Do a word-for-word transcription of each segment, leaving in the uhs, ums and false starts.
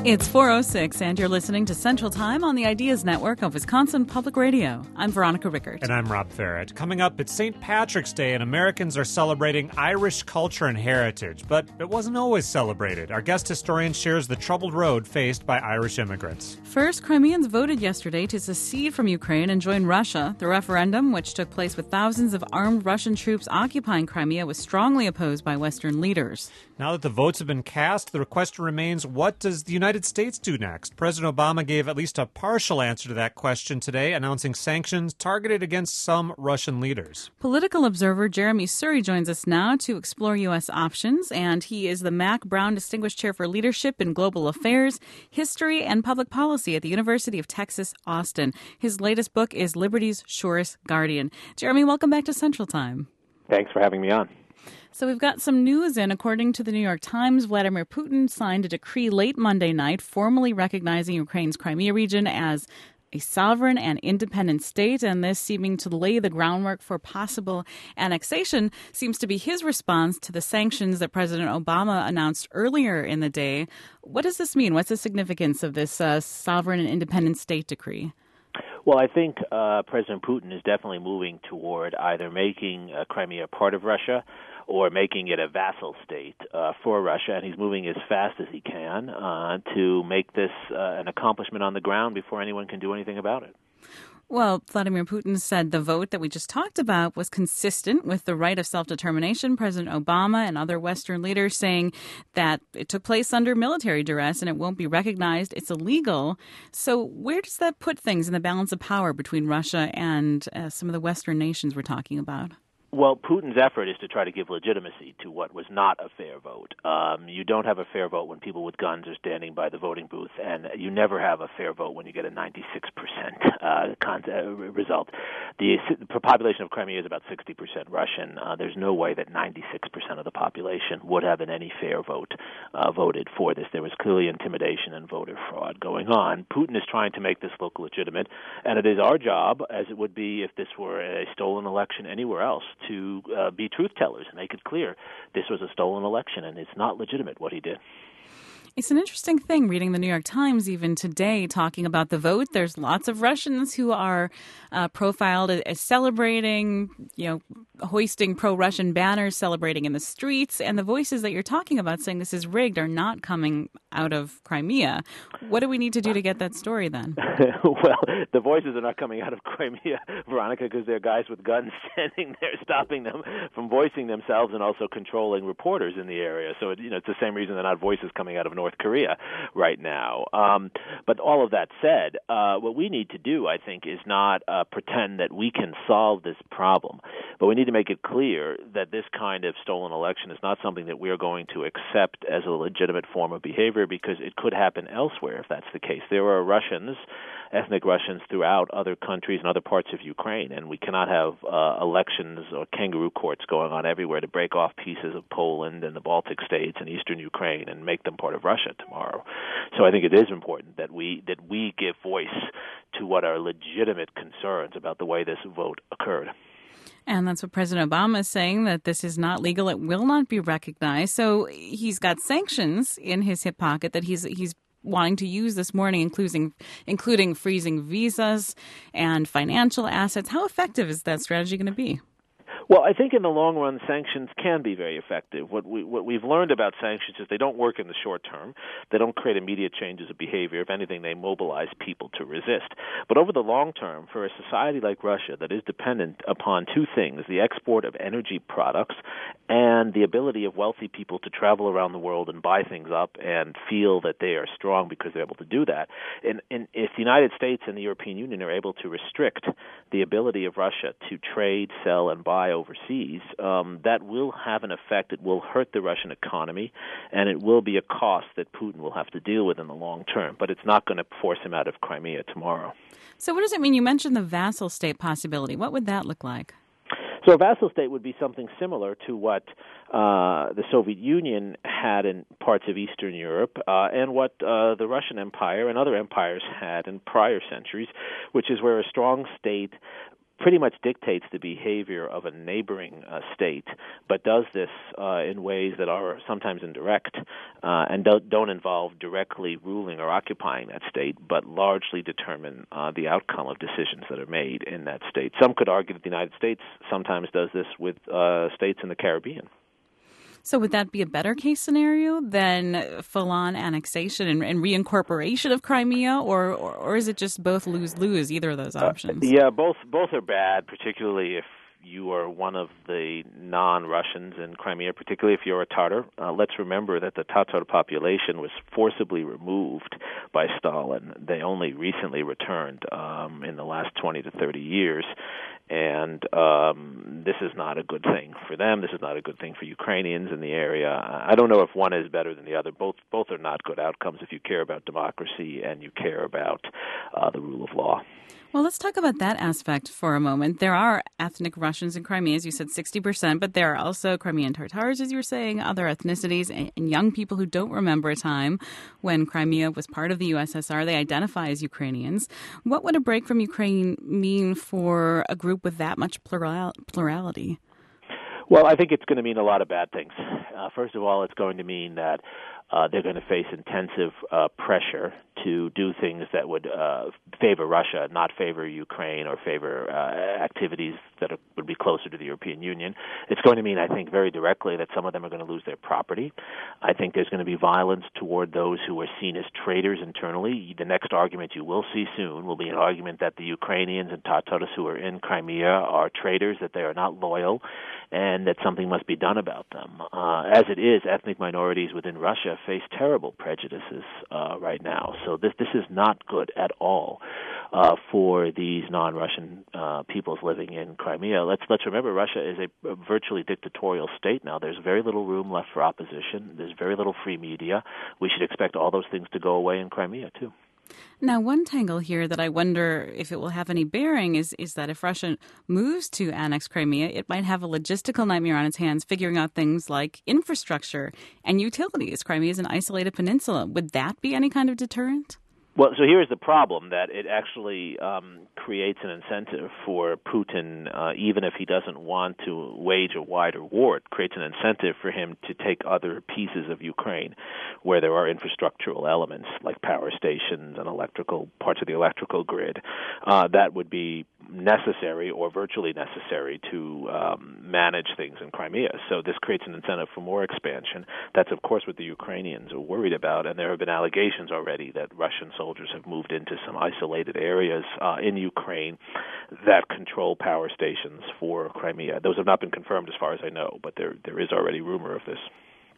It's four oh six, and you're listening to Central Time on the Ideas Network of Wisconsin Public Radio. I'm Veronica Rickert. And I'm Rob Ferret. Coming up, it's Saint Patrick's Day, and Americans are celebrating Irish culture and heritage. But it wasn't always celebrated. Our guest historian shares the troubled road faced by Irish immigrants. First, Crimeans voted yesterday to secede from Ukraine and join Russia. The referendum, which took place with thousands of armed Russian troops occupying Crimea, was strongly opposed by Western leaders. Now that the votes have been cast, the question remains, what does the United States do next? President Obama gave at least a partial answer to that question today, announcing sanctions targeted against some Russian leaders. Political observer Jeremy Surrey joins us now to explore U S options, and he is the Mack Brown Distinguished Chair for Leadership in Global Affairs, History, and Public Policy at the University of Texas, Austin. His latest book is Liberty's Surest Guardian. Jeremy, welcome back to Central Time. Thanks for having me on. So we've got some news in. According to the New York Times, Vladimir Putin signed a decree late Monday night formally recognizing Ukraine's Crimea region as a sovereign and independent state, and this seeming to lay the groundwork for possible annexation seems to be his response to the sanctions that President Obama announced earlier in the day. What does this mean? What's the significance of this uh, sovereign and independent state decree? Well, I think uh, President Putin is definitely moving toward either making uh, Crimea part of Russia or making it a vassal state uh, for Russia, and he's moving as fast as he can uh, to make this uh, an accomplishment on the ground before anyone can do anything about it. Well, Vladimir Putin said the vote that we just talked about was consistent with the right of self-determination. President Obama and other Western leaders saying that it took place under military duress and it won't be recognized. It's illegal. So where does that put things in the balance of power between Russia and uh, some of the Western nations we're talking about? Well, Putin's effort is to try to give legitimacy to what was not a fair vote. Um, you don't have a fair vote when people with guns are standing by the voting booth, and you never have a fair vote when you get a ninety-six percent uh, con- uh, result. The, the population of Crimea is about sixty percent Russian. Uh, there's no way that ninety-six percent of the population would have in any fair vote uh, voted for this. There was clearly intimidation and voter fraud going on. Putin is trying to make this look legitimate, and it is our job, as it would be if this were a stolen election anywhere else, to uh, be truth tellers and make it clear this was a stolen election and it's not legitimate what he did. It's an interesting thing reading the New York Times even today talking about the vote. There's lots of Russians who are uh, profiled as celebrating, you know, hoisting pro-Russian banners, celebrating in the streets. And the voices that you're talking about saying this is rigged are not coming out of Crimea. What do we need to do to get that story then? Well, the voices are not coming out of Crimea, Veronica, because there are guys with guns standing there stopping them from voicing themselves and also controlling reporters in the area. So, you know, it's the same reason they're not voices coming out of North Korea right now. Um, but all of that said, uh, what we need to do, I think, is not uh, pretend that we can solve this problem. But we need to make it clear that this kind of stolen election is not something that we're going to accept as a legitimate form of behavior, because it could happen elsewhere if that's the case. There are Russians, ethnic Russians, throughout other countries and other parts of Ukraine, and we cannot have uh, elections or kangaroo courts going on everywhere to break off pieces of Poland and the Baltic states and eastern Ukraine and make them part of Russia tomorrow. So I think it is important that we that we give voice to what are legitimate concerns about the way this vote occurred. And that's what President Obama is saying, that this is not legal. It will not be recognized. So he's got sanctions in his hip pocket that he's he's wanting to use this morning, including including freezing visas and financial assets. How effective is that strategy going to be? Well, I think in the long run, sanctions can be very effective. What, we, what we've learned about sanctions is they don't work in the short term. They don't create immediate changes of behavior. If anything, they mobilize people to resist. But over the long term, for a society like Russia that is dependent upon two things, the export of energy products and the ability of wealthy people to travel around the world and buy things up and feel that they are strong because they're able to do that, and, and if the United States and the European Union are able to restrict the ability of Russia to trade, sell, and buy overseas, um, that will have an effect. It will hurt the Russian economy, and it will be a cost that Putin will have to deal with in the long term. But it's not going to force him out of Crimea tomorrow. So what does it mean? You mentioned the vassal state possibility. What would that look like? So a vassal state would be something similar to what uh, the Soviet Union had in parts of Eastern Europe uh, and what uh, the Russian Empire and other empires had in prior centuries, which is where a strong state pretty much dictates the behavior of a neighboring uh, state, but does this uh, in ways that are sometimes indirect uh, and don't, don't involve directly ruling or occupying that state, but largely determine uh, the outcome of decisions that are made in that state. Some could argue that the United States sometimes does this with uh, states in the Caribbean. So would that be a better case scenario than full-on annexation and, and reincorporation of Crimea, or, or or is it just both lose-lose, either of those options? Uh, yeah, both both are bad, particularly if you are one of the non-Russians in Crimea, particularly if you're a Tatar. Uh, let's remember that the Tatar population was forcibly removed by Stalin. They only recently returned um, in the last twenty to thirty years. And um, this is not a good thing for them. This is not a good thing for Ukrainians in the area. I don't know if one is better than the other. Both both are not good outcomes if you care about democracy and you care about uh, the rule of law. Well, let's talk about that aspect for a moment. There are ethnic Russians in Crimea, as you said, sixty percent, but there are also Crimean Tatars, as you were saying, other ethnicities, and young people who don't remember a time when Crimea was part of the U S S R. They identify as Ukrainians. What would a break from Ukraine mean for a group with that much plural- plurality? Well, I think it's going to mean a lot of bad things. Uh, first of all, it's going to mean that Uh, they're going to face intensive uh, pressure to do things that would uh, favor Russia, not favor Ukraine or favor uh, activities that are, would be closer to the European Union. It's going to mean, I think, very directly that some of them are going to lose their property. I think there's going to be violence toward those who are seen as traitors internally. The next argument you will see soon will be an argument that the Ukrainians and Tatars who are in Crimea are traitors, that they are not loyal, and that something must be done about them. Uh, as it is, ethnic minorities within Russia face terrible prejudices uh, right now. So this this is not good at all uh, for these non-Russian uh, peoples living in Crimea. Let's let's remember Russia is a, a virtually dictatorial state now. There's very little room left for opposition. There's very little free media. We should expect all those things to go away in Crimea too. Now, one tangle here that I wonder if it will have any bearing is, is that if Russia moves to annex Crimea, it might have a logistical nightmare on its hands figuring out things like infrastructure and utilities. Crimea is an isolated peninsula. Would that be any kind of deterrent? Well, so here's the problem, that it actually um, creates an incentive for Putin, uh, even if he doesn't want to wage a wider war. It creates an incentive for him to take other pieces of Ukraine where there are infrastructural elements like power stations and electrical parts of the electrical grid uh, that would be necessary or virtually necessary to um, manage things in Crimea. So this creates an incentive for more expansion. That's, of course, what the Ukrainians are worried about, and there have been allegations already that Russian soldiers have moved into some isolated areas uh, in Ukraine that control power stations for Crimea. Those have not been confirmed as far as I know, but there there is already rumor of this.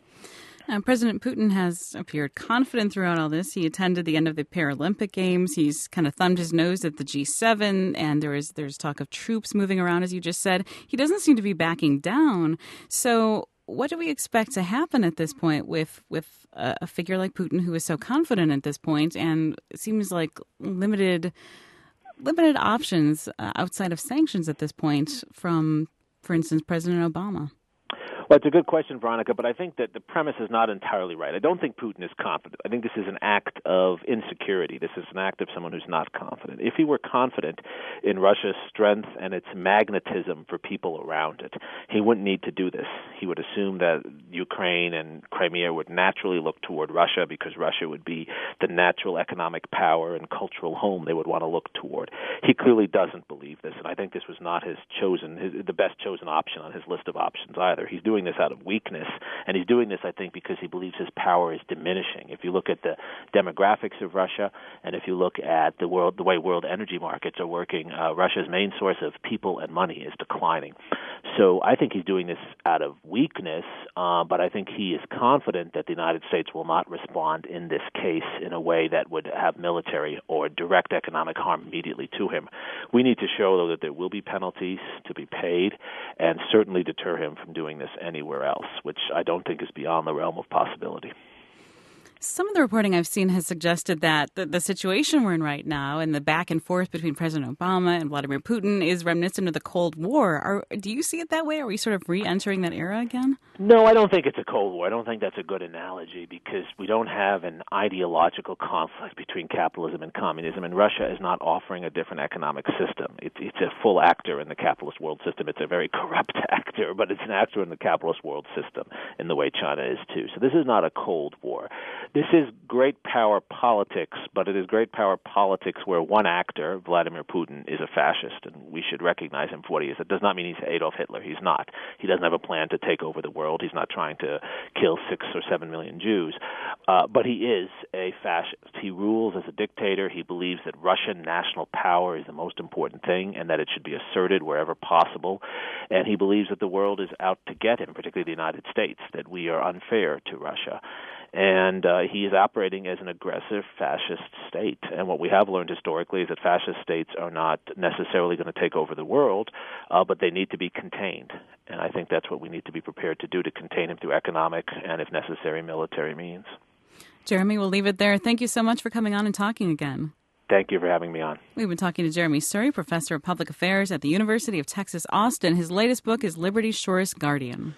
Now, President Putin has appeared confident throughout all this. He attended the end of the Paralympic Games. He's kind of thumbed his nose at the G seven, and there is there's talk of troops moving around, as you just said. He doesn't seem to be backing down. So what do we expect to happen at this point with, with a, a figure like Putin who is so confident at this point, and it seems like limited limited options uh, outside of sanctions at this point from, for instance, President Obama? Well, it's a good question, Veronica, but I think that the premise is not entirely right. I don't think Putin is confident. I think this is an act of insecurity. This is an act of someone who's not confident. If he were confident in Russia's strength and its magnetism for people around it, he wouldn't need to do this. He would assume that Ukraine and Crimea would naturally look toward Russia because Russia would be the natural economic power and cultural home they would want to look toward. He clearly doesn't believe this, and I think this was not his chosen, his, the best chosen option on his list of options either. He's doing this out of weakness, and he's doing this, I think, because he believes his power is diminishing. If you look at the demographics of Russia, and if you look at the world, the way world energy markets are working, uh, Russia's main source of people and money is declining. So I think he's doing this out of weakness, uh, but I think he is confident that the United States will not respond in this case in a way that would have military or direct economic harm immediately to him. We need to show, though, that there will be penalties to be paid, and certainly deter him from doing this anywhere else, which I don't think is beyond the realm of possibility. Some of the reporting I've seen has suggested that the, the situation we're in right now and the back and forth between President Obama and Vladimir Putin is reminiscent of the Cold War. Are, do you see it that way? Are we sort of re-entering that era again? No, I don't think it's a Cold War. I don't think that's a good analogy because we don't have an ideological conflict between capitalism and communism, and Russia is not offering a different economic system. It's, it's a full actor in the capitalist world system. It's a very corrupt actor, but it's an actor in the capitalist world system in the way China is too. So this is not a Cold War. This is great power politics, but it is great power politics where one actor, Vladimir Putin, is a fascist, and we should recognize him for what he is. It does not mean he's Adolf Hitler. He's not. He doesn't have a plan to take over the world. He's not trying to kill six or seven million Jews. Uh, but he is a fascist. He rules as a dictator. He believes that Russian national power is the most important thing and that it should be asserted wherever possible. And he believes that the world is out to get him, particularly the United States, that we are unfair to Russia. And uh, he is operating as an aggressive fascist state. And what we have learned historically is that fascist states are not necessarily going to take over the world, uh, but they need to be contained. And I think that's what we need to be prepared to do, to contain him through economic and, if necessary, military means. Jeremy, we'll leave it there. Thank you so much for coming on and talking again. Thank you for having me on. We've been talking to Jeremy Surrey, professor of public affairs at the University of Texas, Austin. His latest book is Liberty's Surest Guardian.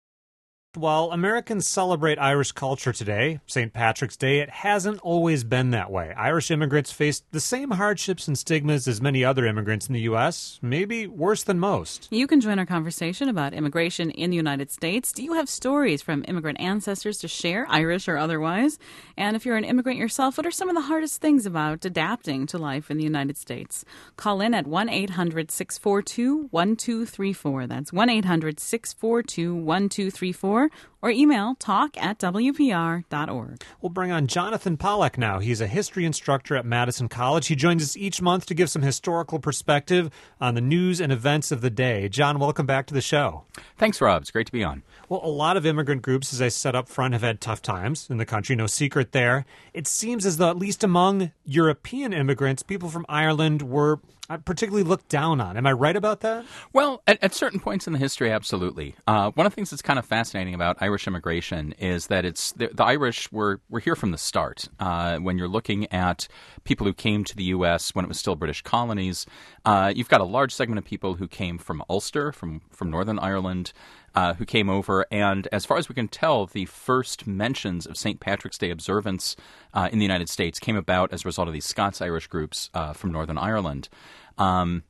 While Americans celebrate Irish culture today, Saint Patrick's Day, it hasn't always been that way. Irish immigrants faced the same hardships and stigmas as many other immigrants in the U S, maybe worse than most. You can join our conversation about immigration in the United States. Do you have stories from immigrant ancestors to share, Irish or otherwise? And if you're an immigrant yourself, what are some of the hardest things about adapting to life in the United States? Call in at one eight hundred six four two one two three four. That's one eight hundred six four two one two three four. Or email talk at W P R dot org. We'll bring on Jonathan Pollack now. He's a history instructor at Madison College. He joins us each month to give some historical perspective on the news and events of the day. John, welcome back to the show. Thanks, Rob. It's great to be on. Well, a lot of immigrant groups, as I said up front, have had tough times in the country. No secret there. It seems as though, at least among European immigrants, people from Ireland were particularly looked down on. Am I right about that? Well, at, at certain points in the history, absolutely. Uh, one of the things that's kind of fascinating about Irish immigration is that it's the, the Irish were, were here from the start. Uh, when you're looking at people who came to the U S when it was still British colonies, uh, you've got a large segment of people who came from Ulster, from, from Northern Ireland, Uh, who came over, and as far as we can tell, the first mentions of Saint Patrick's Day observance uh, in the United States came about as a result of these Scots-Irish groups uh, from Northern Ireland. Um,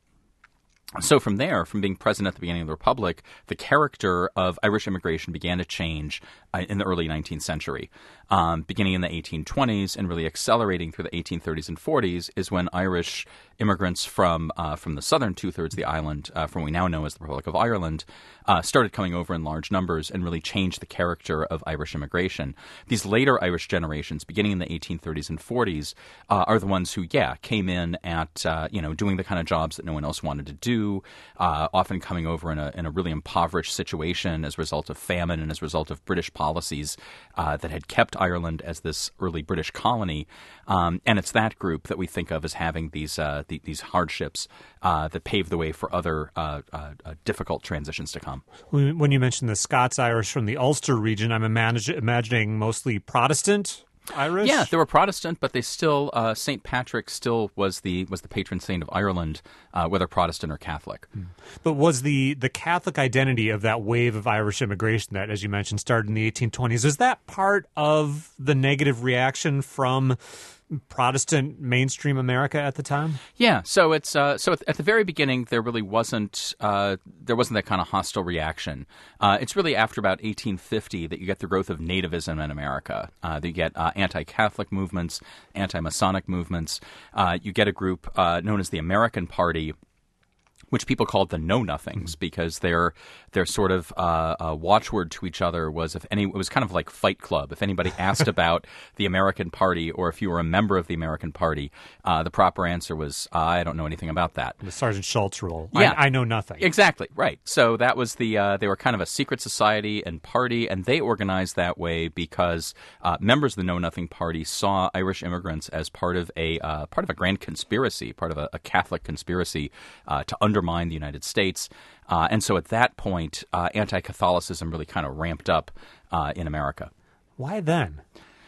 So from there, from being present at the beginning of the Republic, the character of Irish immigration began to change uh, in the early nineteenth century. Um, beginning in the eighteen twenties and really accelerating through the eighteen thirties and forties is when Irish immigrants from uh, from the southern two-thirds of the island, uh, from what we now know as the Republic of Ireland, uh, started coming over in large numbers and really changed the character of Irish immigration. These later Irish generations, beginning in the eighteen thirties and forties, uh, are the ones who, yeah, came in at, uh, you know, doing the kind of jobs that no one else wanted to do, uh, often coming over in a in a really impoverished situation as a result of famine and as a result of British policies uh, that had kept Ireland as this early British colony. Um, and it's that group that we think of as having these uh, the, these hardships uh, that paved the way for other uh, uh, uh, difficult transitions to come. When you mentioned the Scots-Irish from the Ulster region, I'm imag- imagining mostly Protestant Irish? Yeah, they were Protestant, but they still uh, Saint Patrick still was the was the patron saint of Ireland, uh, whether Protestant or Catholic. Hmm. But was the the Catholic identity of that wave of Irish immigration that, as you mentioned, started in the eighteen twenties, was that part of the negative reaction from Protestant mainstream America at the time? Yeah, so it's uh, so at the very beginning there really wasn't uh, there wasn't that kind of hostile reaction. Uh, it's really after about eighteen fifty that you get the growth of nativism in America. Uh, you get uh, anti-Catholic movements, anti-Masonic movements. Uh, you get a group uh, known as the American Party, which people called the Know-Nothings, because their their sort of uh, uh, watchword to each other was if any it was kind of like Fight Club. If anybody asked about the American Party or if you were a member of the American Party, uh, the proper answer was I don't know anything about that. The Sergeant Schultz rule. Yeah, I, I know nothing. Exactly right. So that was the uh, they were kind of a secret society and party, and they organized that way because uh, members of the Know-Nothing Party saw Irish immigrants as part of a uh, part of a grand conspiracy, part of a, a Catholic conspiracy uh, to undermine the United States. Uh, and so at that point, uh, anti-Catholicism really kind of ramped up uh, in America. Why then?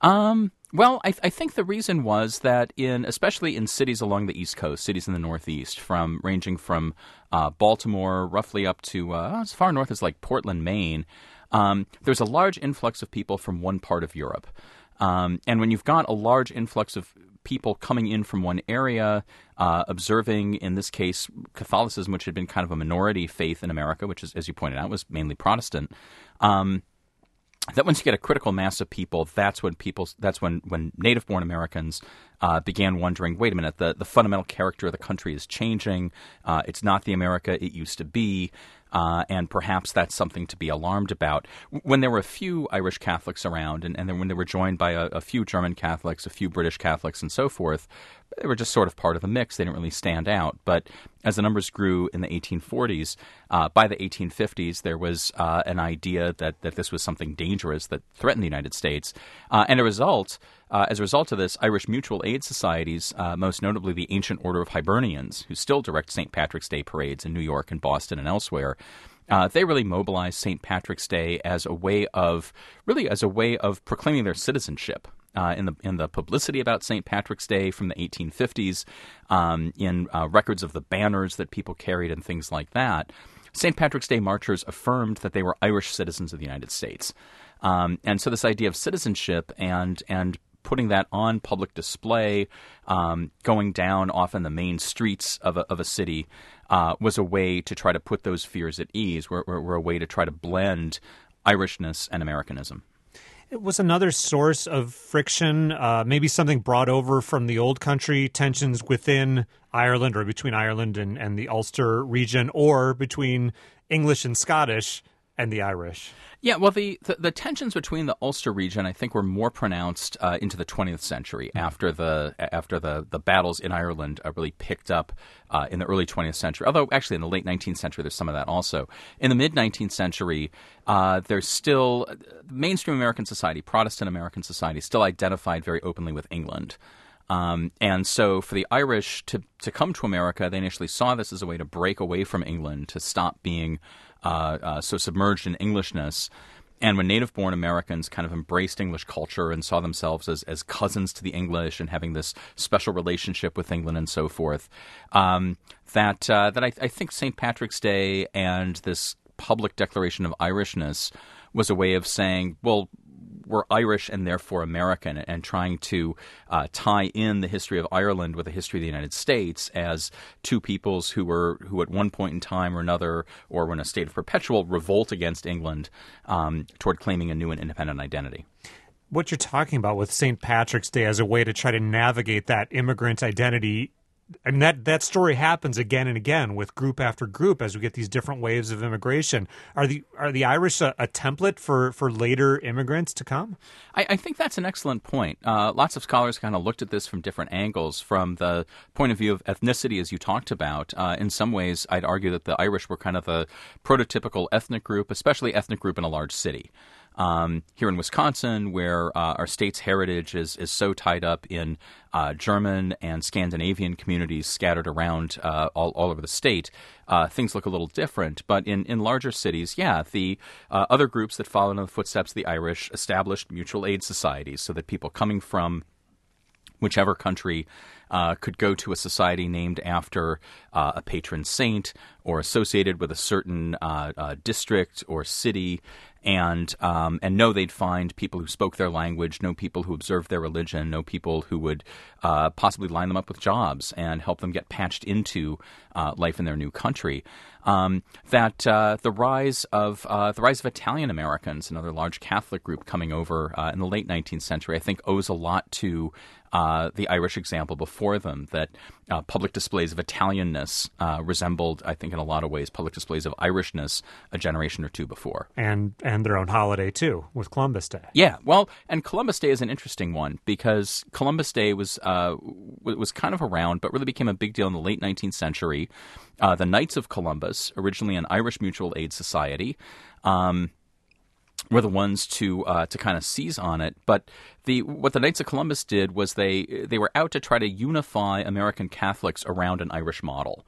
Um, well, I, th- I think the reason was that in, especially in cities along the East Coast, cities in the Northeast, from ranging from uh, Baltimore roughly up to uh, as far north as like Portland, Maine, um, there's a large influx of people from one part of Europe. Um, and when you've got a large influx of people coming in from one area, uh, observing, in this case, Catholicism, which had been kind of a minority faith in America, which is, as you pointed out, was mainly Protestant, um, that once you get a critical mass of people, that's when people, that's when, when native-born Americans uh, began wondering, wait a minute, the, the fundamental character of the country is changing. Uh, it's not the America it used to be. Uh, and perhaps that's something to be alarmed about. When there were a few Irish Catholics around, and, and then when they were joined by a, a few German Catholics, a few British Catholics, and so forth, they were just sort of part of the mix. They didn't really stand out. But as the numbers grew in the eighteen forties, uh, by the eighteen fifties, there was uh, an idea that, that this was something dangerous that threatened the United States. Uh, and a result, uh, as a result of this, Irish mutual aid societies, uh, most notably the Ancient Order of Hibernians, who still direct Saint Patrick's Day parades in New York and Boston and elsewhere, Uh, they really mobilized Saint Patrick's Day as a way of, really as a way of proclaiming their citizenship. Uh, in the in the publicity about Saint Patrick's Day from the eighteen fifties, um, in uh, records of the banners that people carried and things like that, Saint Patrick's Day marchers affirmed that they were Irish citizens of the United States. Um, and so this idea of citizenship and and putting that on public display, um, going down often the main streets of a, of a city, uh, was a way to try to put those fears at ease, were, were, were a way to try to blend Irishness and Americanism. It was another source of friction, uh, maybe something brought over from the old country, tensions within Ireland or between Ireland and, and the Ulster region, or between English and Scottish and the Irish. Yeah, well, the, the, the tensions between the Ulster region, I think, were more pronounced uh, into the twentieth century after the after the, the battles in Ireland uh, really picked up uh, in the early twentieth century. Although, actually, in the late nineteenth century, there's some of that also. In the mid-nineteenth century, uh, there's still mainstream American society, Protestant American society, still identified very openly with England. Um, and so for the Irish to, to come to America, they initially saw this as a way to break away from England, to stop being uh, uh, so submerged in Englishness. And when native-born Americans kind of embraced English culture and saw themselves as, as cousins to the English and having this special relationship with England and so forth, um, that uh, that I, I think Saint Patrick's Day and this public declaration of Irishness was a way of saying, well, we're Irish and therefore American, and trying to uh, tie in the history of Ireland with the history of the United States as two peoples who were who at one point in time or another, or were in a state of perpetual revolt against England, um, toward claiming a new and independent identity. What you're talking about with Saint Patrick's Day as a way to try to navigate that immigrant identity, and that, that story happens again and again with group after group as we get these different waves of immigration. Are the are the Irish a, a template for, for later immigrants to come? I, I think that's an excellent point. Uh, lots of scholars kind of looked at this from different angles. From the point of view of ethnicity, as you talked about, uh, in some ways, I'd argue that the Irish were kind of the prototypical ethnic group, especially ethnic group in a large city. Um, here in Wisconsin, where uh, our state's heritage is, is so tied up in uh, German and Scandinavian communities scattered around uh, all, all over the state, uh, things look a little different. But in, in larger cities, yeah, the uh, other groups that followed in the footsteps of the Irish established mutual aid societies so that people coming from whichever country uh, could go to a society named after uh, a patron saint or associated with a certain uh, uh, district or city, and um, and know they'd find people who spoke their language, know people who observed their religion, know people who would uh, possibly line them up with jobs and help them get patched into uh, life in their new country. Um, that uh, the rise of uh, the rise of Italian Americans, another large Catholic group coming over uh, in the late nineteenth century, I think owes a lot to uh, the Irish example before them. That uh, public displays of Italianness uh, resembled, I think, in a lot of ways, public displays of Irishness a generation or two before. And and their own holiday too, with Columbus Day. Yeah, well, and Columbus Day is an interesting one because Columbus Day was uh, was kind of around, but really became a big deal in the late nineteenth century. Uh, the Knights of Columbus, originally an Irish mutual aid society, um, were the ones to uh, to kind of seize on it. But the what the Knights of Columbus did was they they were out to try to unify American Catholics around an Irish model.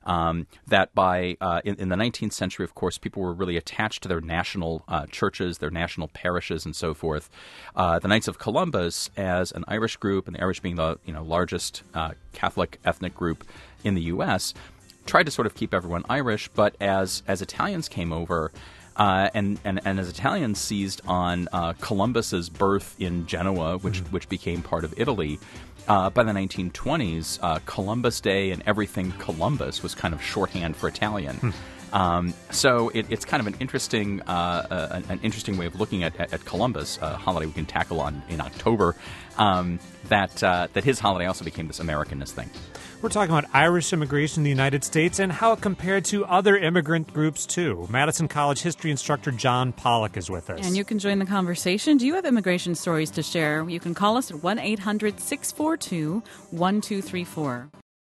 Um, that by uh, in, in the nineteenth century, of course, people were really attached to their national uh, churches, their national parishes, and so forth. Uh, the Knights of Columbus, as an Irish group, and the Irish being the you know largest uh, Catholic ethnic group in the U S, tried to sort of keep everyone Irish. But as as Italians came over, Uh, and, and, and as Italians seized on uh, Columbus's birth in Genoa, which mm. which became part of Italy, uh, by the nineteen twenties, uh, Columbus Day and everything Columbus was kind of shorthand for Italian. Mm. Um, so it, it's kind of an interesting uh, uh, an interesting way of looking at, at, at Columbus, a holiday we can tackle on in October. Um, that uh, that his holiday also became this Americanist thing. We're talking about Irish immigration in the United States and how it compared to other immigrant groups, too. Madison College history instructor John Pollock is with us. And you can join the conversation. Do you have immigration stories to share? You can call us at one eight hundred six four two one two three four.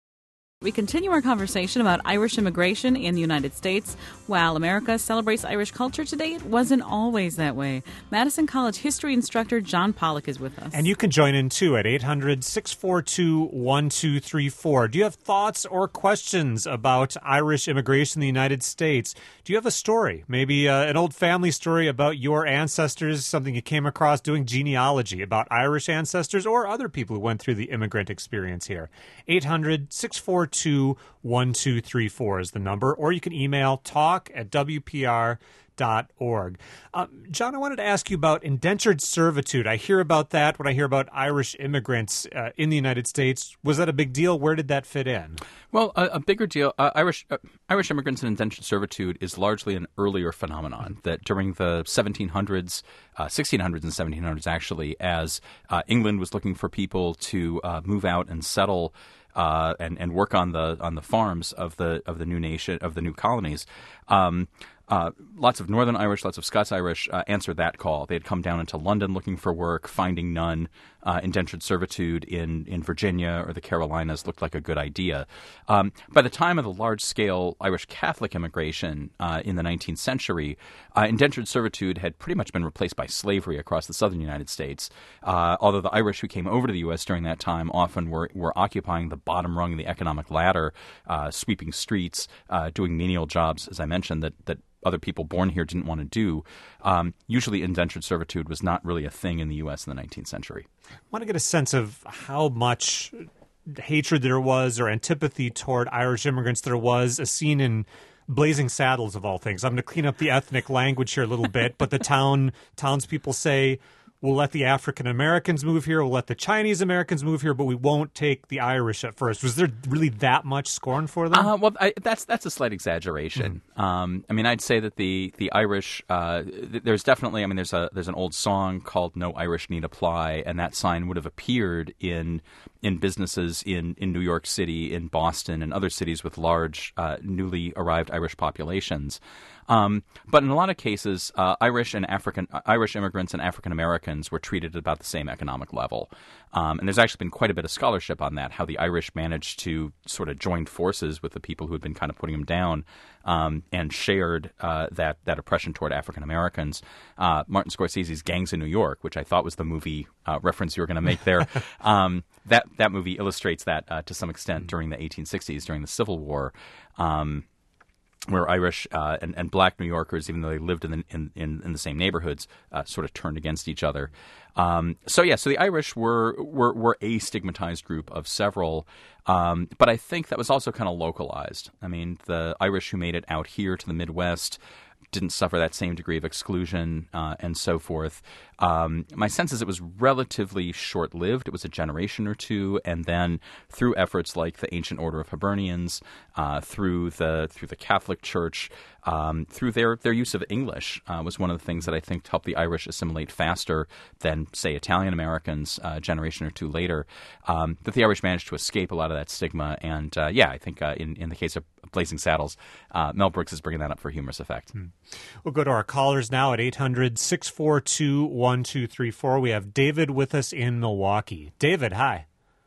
We continue our conversation about Irish immigration in the United States. While America celebrates Irish culture today, it wasn't always that way. Madison College history instructor John Pollock is with us. And you can join in, too, at eight hundred six four two one two three four. Do you have thoughts or questions about Irish immigration in the United States? Do you have a story, maybe uh, an old family story about your ancestors, something you came across doing genealogy about Irish ancestors or other people who went through the immigrant experience here? eight hundred six four two one two three four is the number, or you can email talk at w p r dot org. Um, John, I wanted to ask you about indentured servitude. I hear about that when I hear about Irish immigrants uh, in the United States. Was that a big deal? Where did that fit in? Well, a, a bigger deal. Uh, Irish uh, Irish immigrants and indentured servitude is largely an earlier phenomenon that during the seventeen hundreds, uh, sixteen hundreds and seventeen hundreds, actually, as uh, England was looking for people to uh, move out and settle Uh, and and work on the on the farms of the of the new nation of the new colonies. Um, uh, lots of Northern Irish, lots of Scots Irish uh, answered that call. They had come down into London looking for work, finding none. Uh, indentured servitude in, in Virginia or the Carolinas looked like a good idea. Um, by the time of the large-scale Irish Catholic immigration uh, in the nineteenth century, uh, indentured servitude had pretty much been replaced by slavery across the southern United States, uh, although the Irish who came over to the U S during that time often were, were occupying the bottom rung of the economic ladder, uh, sweeping streets, uh, doing menial jobs, as I mentioned, that, that other people born here didn't want to do. Um, usually indentured servitude was not really a thing in the U S in the nineteenth century. I want to get a sense of how much hatred there was or antipathy toward Irish immigrants there was, a scene in Blazing Saddles of all things. I'm going to clean up the ethnic language here a little bit, but the town townspeople say, we'll let the African Americans move here, we'll let the Chinese Americans move here, but we won't take the Irish at first. Was there really that much scorn for them? Uh, well, I, that's that's a slight exaggeration. Mm. Um, I mean, I'd say that the the Irish, uh, th- there's definitely, I mean, there's a there's an old song called "No Irish Need Apply," and that sign would have appeared in in businesses in, in New York City, in Boston, and other cities with large, uh, newly arrived Irish populations. Um, but in a lot of cases, uh, Irish and African uh, Irish immigrants and African Americans were treated at about the same economic level. Um, and there's actually been quite a bit of scholarship on that, how the Irish managed to sort of join forces with the people who had been kind of putting them down um, and shared uh, that that oppression toward African Americans. Uh, Martin Scorsese's Gangs in New York, which I thought was the movie uh, reference you were going to make there, um, that that movie illustrates that uh, to some extent during the eighteen sixties, during the Civil War. Um, where Irish uh, and, and black New Yorkers, even though they lived in the, in, in, in the same neighborhoods, uh, sort of turned against each other. Um, so, yeah, so the Irish were, were, were a stigmatized group of several, um, but I think that was also kind of localized. I mean, the Irish who made it out here to the Midwest didn't suffer that same degree of exclusion uh, and so forth. Um, my sense is it was relatively short-lived. It was a generation or two, and then through efforts like the Ancient Order of Hibernians, uh, through the through the Catholic Church, um, through their their use of English uh, was one of the things that I think helped the Irish assimilate faster than, say, Italian Americans uh, a generation or two later. Um, that the Irish managed to escape a lot of that stigma, and uh, yeah, I think uh, in in the case of Blazing Saddles, uh, Mel Brooks is bringing that up for humorous effect. Hmm. We'll go to our callers now at eight hundred six four two one two three four. We have David with us in Milwaukee. David, hi.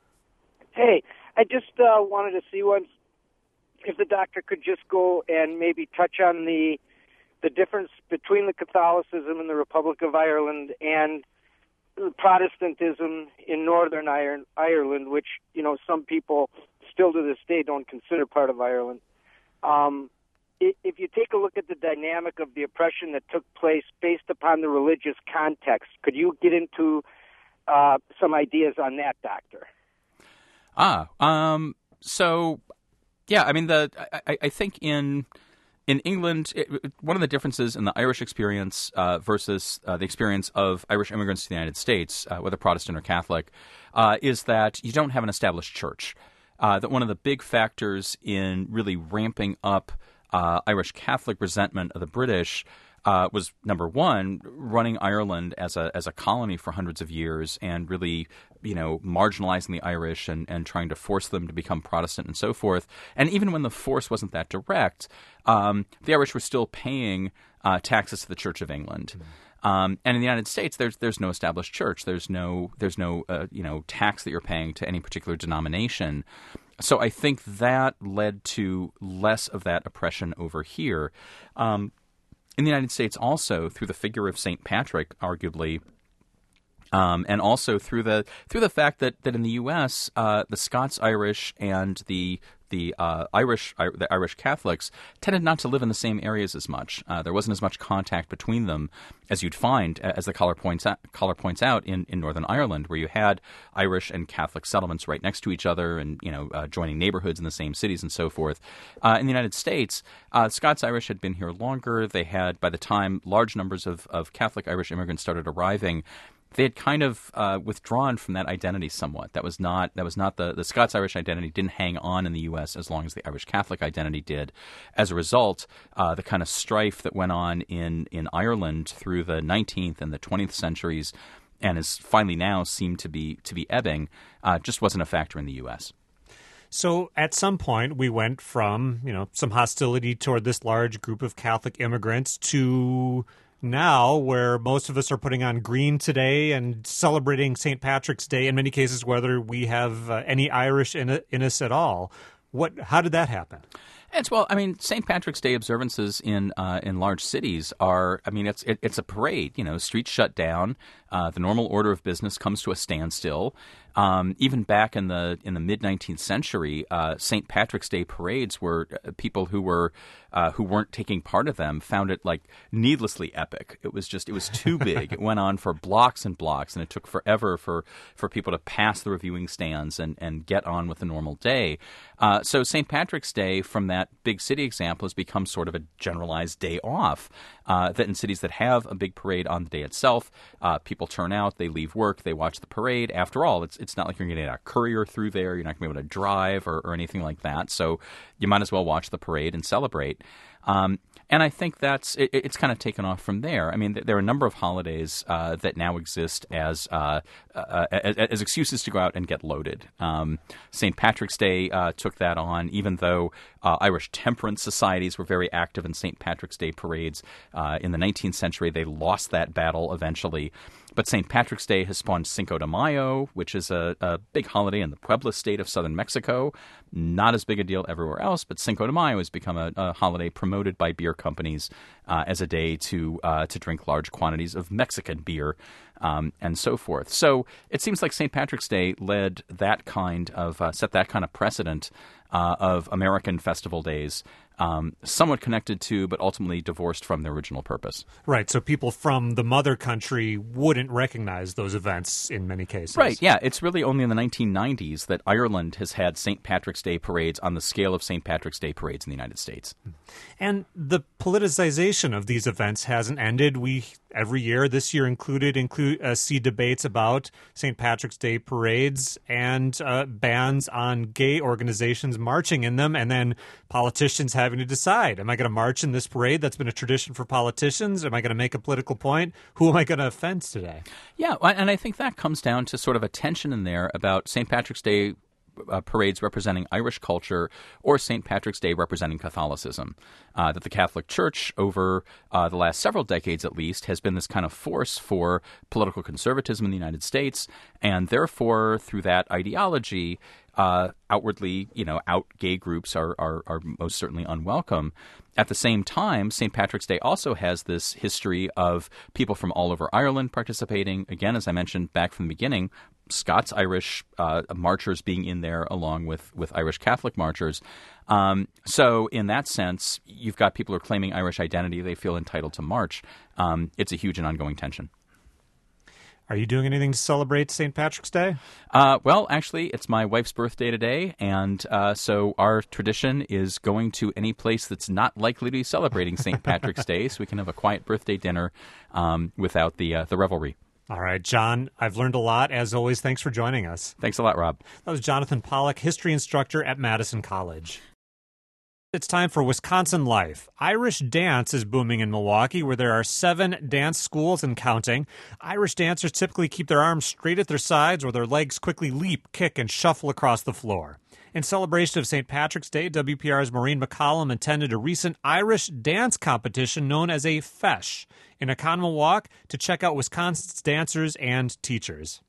Hey, I just uh, wanted to see once if the doctor could just go and maybe touch on the the difference between the Catholicism in the Republic of Ireland and Protestantism in Northern Ireland, which, you know, some people still to this day don't consider part of Ireland. Um, if you take a look at the dynamic of the oppression that took place based upon the religious context, could you get into uh, some ideas on that, Doctor? Ah, um, so, yeah, I mean, the I, I think in in England, it, one of the differences in the Irish experience uh, versus uh, the experience of Irish immigrants to the United States, uh, whether Protestant or Catholic, uh, is that you don't have an established church. Uh, that one of the big factors in really ramping up uh, Irish Catholic resentment of the British uh, was, number one, running Ireland as a as a colony for hundreds of years and really, you know, marginalizing the Irish and, and trying to force them to become Protestant and so forth. And even when the force wasn't that direct, um, the Irish were still paying uh, taxes to the Church of England. Mm-hmm. Um, and in the United States, there's there's no established church. There's no there's no uh, you know tax that you're paying to any particular denomination. So I think that led to less of that oppression over here. Um, in the United States, also through the figure of Saint Patrick, arguably. Um, and also through the through the fact that, that in the U S uh, the Scots-Irish and the the uh, Irish the Irish Catholics tended not to live in the same areas as much. Uh, there wasn't as much contact between them as you'd find, as the caller points out, caller points out in, in Northern Ireland, where you had Irish and Catholic settlements right next to each other, and you know uh, joining neighborhoods in the same cities and so forth. Uh, in the United States, uh, Scots-Irish had been here longer. They had, by the time large numbers of, of Catholic Irish immigrants started arriving, they had kind of uh, withdrawn from that identity somewhat. That was not that was not the the Scots-Irish identity didn't hang on in the U S as long as the Irish Catholic identity did. As a result, uh, the kind of strife that went on in in Ireland through the nineteenth and the twentieth centuries, and is finally now seemed to be to be ebbing, uh, just wasn't a factor in the U S. So at some point, we went from, you know, some hostility toward this large group of Catholic immigrants to now where most of us are putting on green today and celebrating Saint Patrick's Day, in many cases, whether we have uh, any Irish in, in us at all. What? How did that happen? It's well, I mean, Saint Patrick's Day observances in uh, in large cities are, I mean, it's it, it's a parade. You know, streets shut down. Uh, the normal order of business comes to a standstill. Um, even back in the in the mid nineteenth century, uh, Saint Patrick's Day parades were uh, people who were uh, who weren't taking part of them found it like needlessly epic. It was just it was too big. It went on for blocks and blocks, and it took forever for, for people to pass the reviewing stands and, and get on with the normal day. Uh, so Saint Patrick's Day, from that big city example, has become sort of a generalized day off. Uh, that in cities that have a big parade on the day itself, uh, people turn out, they leave work, they watch the parade. After all, it's it's not like you're going to get a courier through there. You're not going to be able to drive or, or anything like that. So you might as well watch the parade and celebrate. Um, and I think that's it, it's kind of taken off from there. I mean, there are a number of holidays uh, that now exist as, uh, uh, as as excuses to go out and get loaded. Um, Saint Patrick's Day uh, took that on, even though uh, Irish temperance societies were very active in Saint Patrick's Day parades. Uh, in the nineteenth century, they lost that battle eventually. But Saint Patrick's Day has spawned Cinco de Mayo, which is a, a big holiday in the Puebla state of southern Mexico. Not as big a deal everywhere else, but Cinco de Mayo has become a, a holiday promoted by beer companies uh, as a day to uh, to drink large quantities of Mexican beer um, and so forth. So it seems like Saint Patrick's Day led that kind of uh, set that kind of precedent uh, of American festival days. Um, somewhat connected to, but ultimately divorced from their original purpose. Right, so people from the mother country wouldn't recognize those events in many cases. Right, yeah. It's really only in the nineteen nineties that Ireland has had Saint Patrick's Day parades on the scale of Saint Patrick's Day parades in the United States. And the politicization of these events hasn't ended. We, every year, this year included, include uh, see debates about Saint Patrick's Day parades and uh, bans on gay organizations marching in them, and then politicians having to decide, am I going to march in this parade that's been a tradition for politicians? Am I going to make a political point? Who am I going to offend today? Yeah, and I think that comes down to sort of a tension in there about Saint Patrick's Day Uh, parades representing Irish culture or Saint Patrick's Day representing Catholicism. Uh, that the Catholic Church over uh, the last several decades at least has been this kind of force for political conservatism in the United States, and therefore through that ideology uh, outwardly, you know, out gay groups are, are, are most certainly unwelcome. At the same time, Saint Patrick's Day also has this history of people from all over Ireland participating. Again, as I mentioned back from the beginning, Scots-Irish uh, marchers being in there along with, with Irish Catholic marchers. Um, so in that sense, you've got people who are claiming Irish identity. They feel entitled to march. Um, it's a huge and ongoing tension. Are you doing anything to celebrate Saint Patrick's Day? Uh, well, actually, it's my wife's birthday today, and uh, so our tradition is going to any place that's not likely to be celebrating Saint Patrick's Day, so we can have a quiet birthday dinner um, without the uh, the revelry. All right, John, I've learned a lot. As always, thanks for joining us. Thanks a lot, Rob. That was Jonathan Pollock, history instructor at Madison College. It's time for Wisconsin Life. Irish dance is booming in Milwaukee, where there are seven dance schools and counting. Irish dancers typically keep their arms straight at their sides, or their legs quickly leap, kick, and shuffle across the floor. In celebration of Saint Patrick's Day, W P R's Maureen McCollum attended a recent Irish dance competition known as a feis in Oconomowoc to check out Wisconsin's dancers and teachers.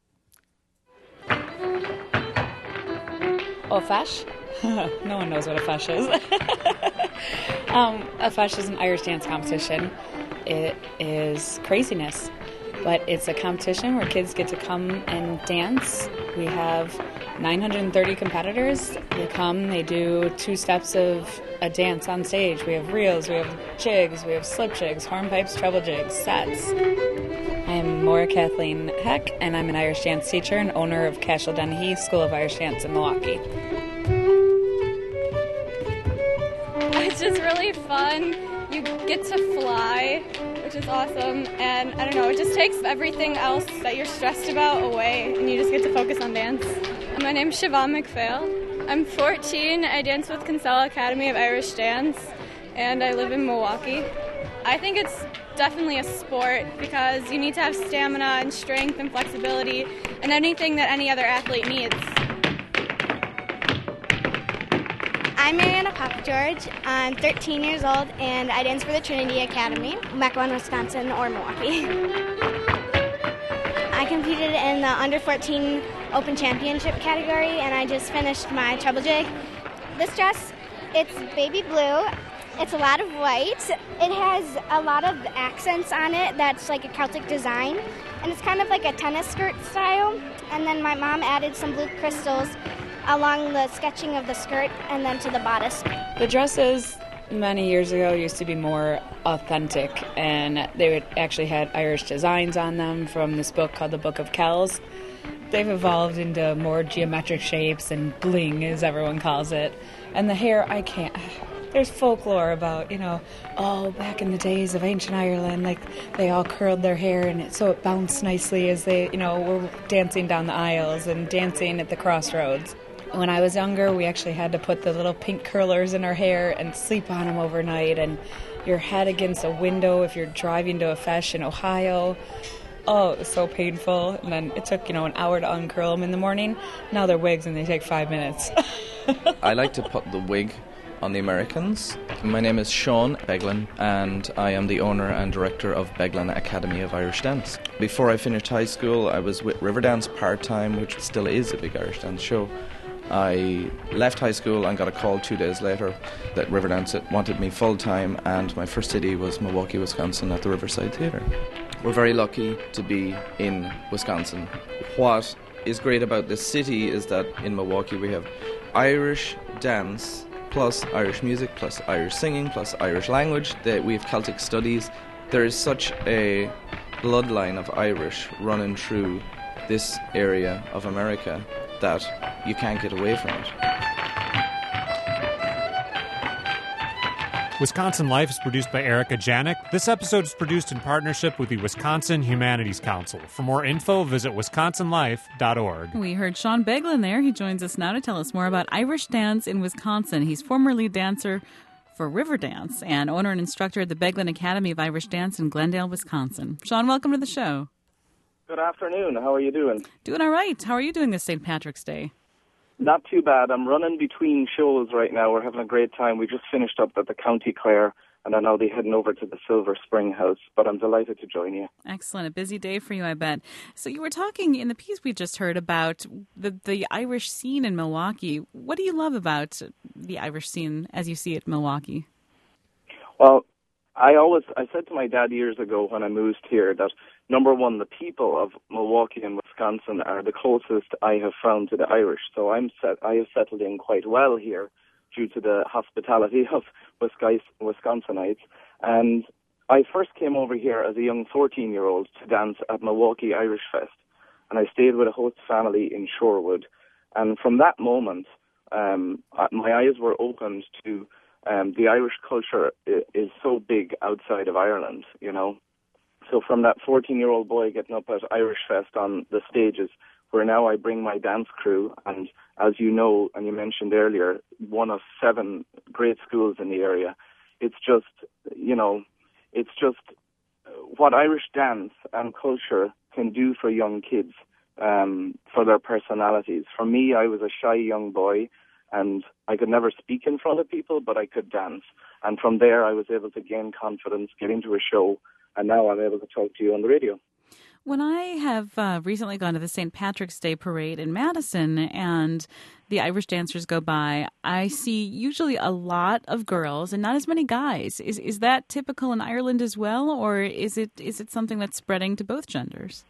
Oh, feis? No one knows what a feis is. um, a feis is an Irish dance competition. It is craziness, but it's a competition where kids get to come and dance. We have nine hundred thirty competitors. They come, they do two steps of a dance on stage. We have reels, we have jigs, we have slip jigs, hornpipes, treble jigs, sets. I am Maura Kathleen Heck, and I'm an Irish dance teacher and owner of Cashel Dennehy School of Irish Dance in Milwaukee. It's just really fun. You get to fly, which is awesome. And I don't know, it just takes everything else that you're stressed about away, and you just get to focus on dance. My name's Siobhan McPhail. I'm fourteen. I dance with Kinsella Academy of Irish Dance, and I live in Milwaukee. I think it's definitely a sport because you need to have stamina and strength and flexibility and anything that any other athlete needs. I'm Mariana Papa George. I'm thirteen years old, and I dance for the Trinity Academy, Mequon, Wisconsin, or Milwaukee. I competed in the under fourteen Open Championship category, and I just finished my treble jig. This dress, it's baby blue. It's a lot of white. It has a lot of accents on it that's like a Celtic design, and it's kind of like a tennis skirt style. And then my mom added some blue crystals along the sketching of the skirt and then to the bodice. The dresses many years ago used to be more authentic, and they would actually had Irish designs on them from this book called the Book of Kells. They've evolved into more geometric shapes and bling, as everyone calls it. And the hair, I can't... There's folklore about, you know, oh, back in the days of ancient Ireland, like, they all curled their hair, and it, so it bounced nicely as they, you know, were dancing down the aisles and dancing at the crossroads. When I was younger, we actually had to put the little pink curlers in our hair and sleep on them overnight, and your head against a window if you're driving to a feis in Ohio. Oh, it was so painful. And then it took, you know, an hour to uncurl them in the morning. Now they're wigs and they take five minutes. I like to put the wig on the Americans. My name is Sean Beglin, and I am the owner and director of Beglin Academy of Irish Dance. Before I finished high school, I was with Riverdance part-time, which still is a big Irish dance show. I left high school and got a call two days later that Riverdance wanted me full-time, and my first city was Milwaukee, Wisconsin at the Riverside Theatre. We're very lucky to be in Wisconsin. What is great about this city is that in Milwaukee we have Irish dance plus Irish music plus Irish singing plus Irish language. We have Celtic studies. There is such a bloodline of Irish running through this area of America that you can't get away from it. Wisconsin Life is produced by Erica Janik. This episode is produced in partnership with the Wisconsin Humanities Council. For more info, visit wisconsin life dot org. We heard Sean Beglin there. He joins us now to tell us more about Irish dance in Wisconsin. He's formerly dancer for Riverdance and owner and instructor at the Beglin Academy of Irish Dance in Glendale, Wisconsin. Sean, welcome to the show. Good afternoon. How are you doing? Doing all right. How are you doing this Saint Patrick's Day? Not too bad. I'm running between shows right now. We're having a great time. We just finished up at the County Clare and then I'll be heading over to the Silver Spring House. But I'm delighted to join you. Excellent. A busy day for you, I bet. So you were talking in the piece we just heard about the, the Irish scene in Milwaukee. What do you love about the Irish scene as you see it in Milwaukee? Well, I always, I said to my dad years ago when I moved here that, number one, the people of Milwaukee and Wisconsin are the closest I have found to the Irish. So I'm set, I have settled in quite well here due to the hospitality of Wisconsinites. And I first came over here as a young fourteen-year-old to dance at Milwaukee Irish Fest. And I stayed with a host family in Shorewood. And from that moment, um, my eyes were opened to Um, the Irish culture is so big outside of Ireland, you know. So from that fourteen-year-old boy getting up at Irish Fest on the stages, where now I bring my dance crew, and as you know, and you mentioned earlier, one of seven great schools in the area, it's just, you know, it's just what Irish dance and culture can do for young kids, um, for their personalities. For me, I was a shy young boy, and I could never speak in front of people, but I could dance. And from there, I was able to gain confidence, get into a show, and now I'm able to talk to you on the radio. When I have uh, recently gone to the Saint Patrick's Day Parade in Madison and the Irish dancers go by, I see usually a lot of girls and not as many guys. Is is that typical in Ireland as well, or is it is it something that's spreading to both genders?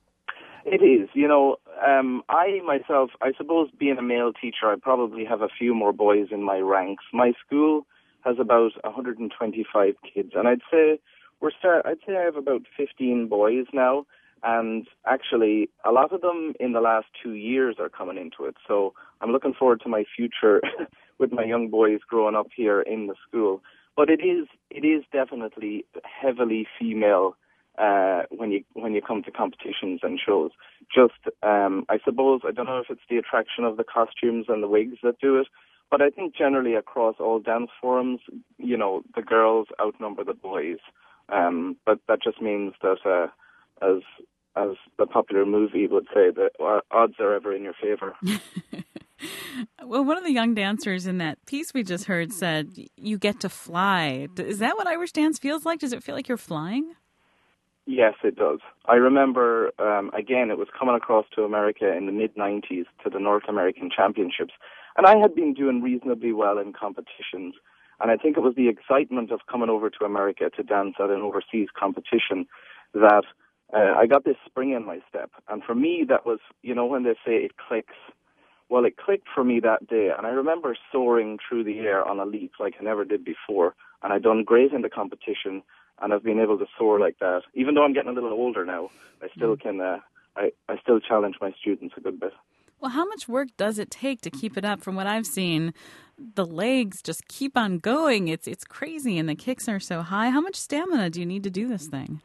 It is. You know, um, I myself, I suppose being a male teacher, I probably have a few more boys in my ranks. My school has about one hundred twenty-five kids, and I'd say we're start. I'd say I have about fifteen boys now, and actually a lot of them in the last two years are coming into it. So I'm looking forward to my future with my young boys growing up here in the school. But it is, it is definitely heavily female. Uh, when you when you come to competitions and shows, just um, I suppose I don't know if it's the attraction of the costumes and the wigs that do it, but I think generally across all dance forums, you know, the girls outnumber the boys. Um, but that just means that, uh, as as the popular movie would say, that odds are ever in your favor. Well, one of the young dancers in that piece we just heard said, "You get to fly." Is that what Irish dance feels like? Does it feel like you're flying? Yes, it does. I remember, um, again, it was coming across to America in the mid nineties to the North American Championships. And I had been doing reasonably well in competitions. And I think it was the excitement of coming over to America to dance at an overseas competition that uh, I got this spring in my step. And for me, that was, you know, when they say it clicks. Well, it clicked for me that day. And I remember soaring through the air on a leap like I never did before. And I'd done great in the competition. And I've been able to soar like that. Even though I'm getting a little older now, I still can. Uh, I, I still challenge my students a good bit. Well, how much work does it take to keep it up? From what I've seen, the legs just keep on going. It's it's crazy, and the kicks are so high. How much stamina do you need to do this thing?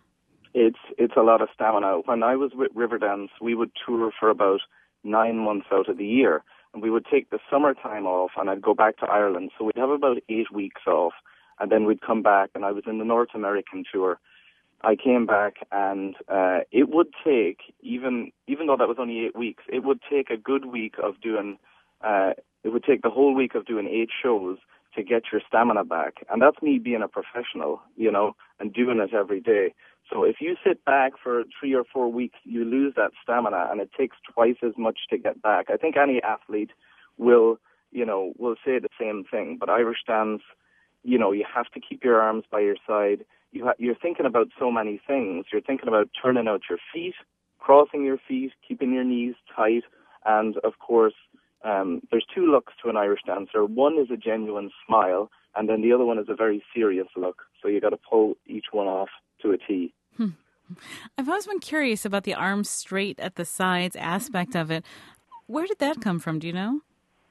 It's it's a lot of stamina. When I was with Riverdance, we would tour for about nine months out of the year, and we would take the summertime off, and I'd go back to Ireland. So we'd have about eight weeks off. And then we'd come back, and I was in the North American tour. I came back, and uh, it would take, even even though that was only eight weeks, it would take a good week of doing, uh, it would take the whole week of doing eight shows to get your stamina back. And that's me being a professional, you know, and doing it every day. So if you sit back for three or four weeks, you lose that stamina, and it takes twice as much to get back. I think any athlete will, you know, will say the same thing, but Irish dance, you know, you have to keep your arms by your side. You ha- you're thinking about so many things. You're thinking about turning out your feet, crossing your feet, keeping your knees tight. And, of course, um, there's two looks to an Irish dancer. One is a genuine smile, and then the other one is a very serious look. So you got to pull each one off to a T. Hmm. I've always been curious about the arms straight at the sides aspect of it. Where did that come from? Do you know?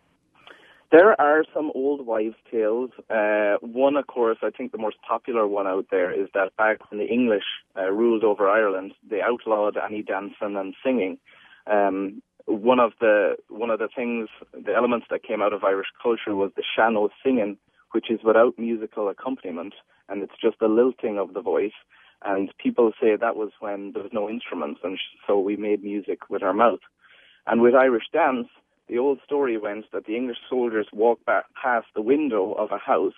There are some old wives' tales. Uh, one, of course, I think the most popular one out there is that back when the English uh, ruled over Ireland, they outlawed any dancing and singing. Um, one of the one of the things, the elements that came out of Irish culture was the sean-nós singing, which is without musical accompaniment, and it's just the lilting of the voice. And people say that was when there was no instruments, and so we made music with our mouth. And with Irish dance, the old story went that the English soldiers walked back past the window of a house,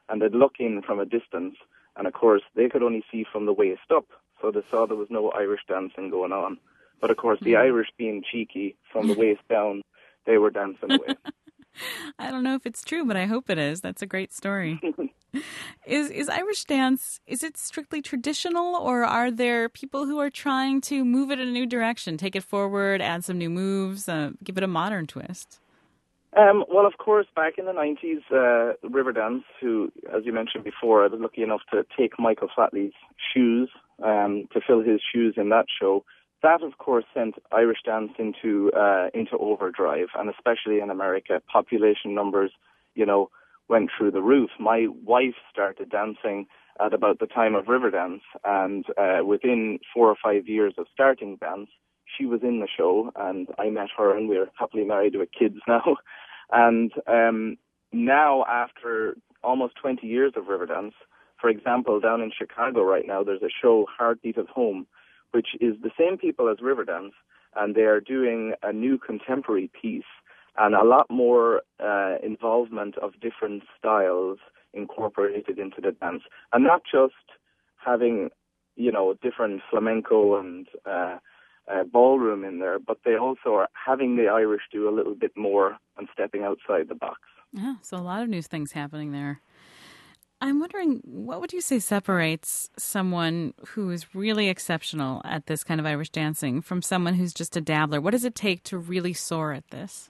and they'd look in from a distance, and of course they could only see from the waist up, so they saw there was no Irish dancing going on. But of course, the mm. Irish being cheeky, from the waist down, they were dancing away. I don't know if it's true, but I hope it is. That's a great story. Is is Irish dance, is it strictly traditional, or are there people who are trying to move it in a new direction, take it forward, add some new moves, uh, give it a modern twist? Um, well, of course, back in the nineties, uh, Riverdance, who, as you mentioned before, I was lucky enough to take Michael Flatley's shoes, um, to fill his shoes in that show. That, of course, sent Irish dance into uh, into overdrive, and especially in America, population numbers, you know, went through the roof. My wife started dancing at about the time of Riverdance, and uh, within four or five years of starting dance, she was in the show, and I met her, and we're happily married with kids now. And um, now, after almost twenty years of Riverdance, for example, down in Chicago right now, there's a show, Heartbeat of Home, which is the same people as Riverdance, and they are doing a new contemporary piece and a lot more uh, involvement of different styles incorporated into the dance. And not just having, you know, different flamenco and uh, uh, ballroom in there, but they also are having the Irish do a little bit more and stepping outside the box. Yeah, so a lot of new things happening there. I'm wondering, what would you say separates someone who is really exceptional at this kind of Irish dancing from someone who's just a dabbler? What does it take to really soar at this?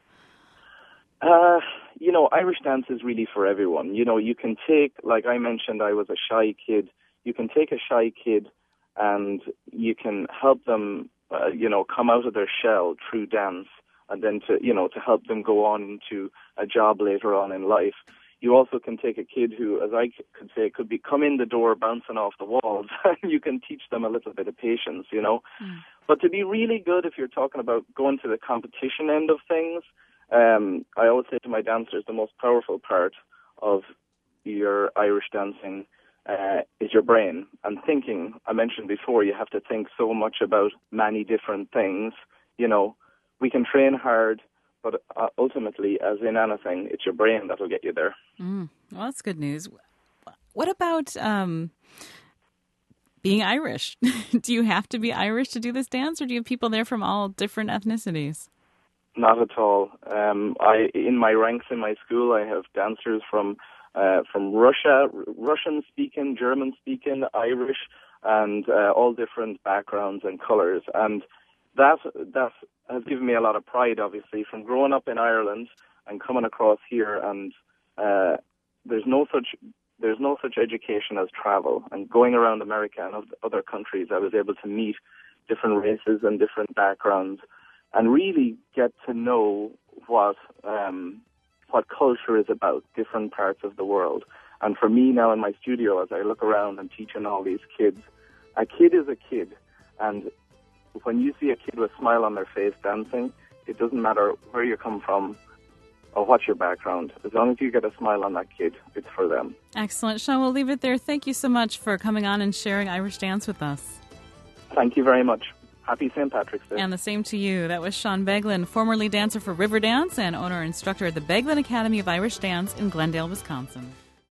Uh, you know, Irish dance is really for everyone. You know, you can take, like I mentioned, I was a shy kid. You can take a shy kid and you can help them, uh, you know, come out of their shell through dance, and then to, you know, to help them go on into a job later on in life. You also can take a kid who, as I could say, could be come in the door bouncing off the walls, and you can teach them a little bit of patience, you know. Mm. But to be really good, if you're talking about going to the competition end of things, um, I always say to my dancers, the most powerful part of your Irish dancing uh, is your brain. And thinking, I mentioned before, you have to think so much about many different things. You know, we can train hard, but uh, ultimately, as in anything, it's your brain that will get you there. Mm, well, that's good news. What about um, being Irish? Do you have to be Irish to do this dance, or do you have people there from all different ethnicities? Not at all. Um, I, in my ranks in my school, I have dancers from uh, from Russia, Russian-speaking, German-speaking, Irish, and uh, all different backgrounds and colours. And that that has given me a lot of pride, obviously, from growing up in Ireland and coming across here. And uh, there's no such there's no such education as travel. And going around America and other countries, I was able to meet different races and different backgrounds, and really get to know what um, what culture is about, different parts of the world. And for me now in my studio, as I look around and teaching all these kids, a kid is a kid, and when you see a kid with a smile on their face dancing, it doesn't matter where you come from or what's your background. As long as you get a smile on that kid, it's for them. Excellent. Sean, we'll leave it there. Thank you so much for coming on and sharing Irish dance with us. Thank you very much. Happy Saint Patrick's Day. And the same to you. That was Sean Beglin, formerly dancer for Riverdance and owner and instructor at the Beglin Academy of Irish Dance in Glendale, Wisconsin.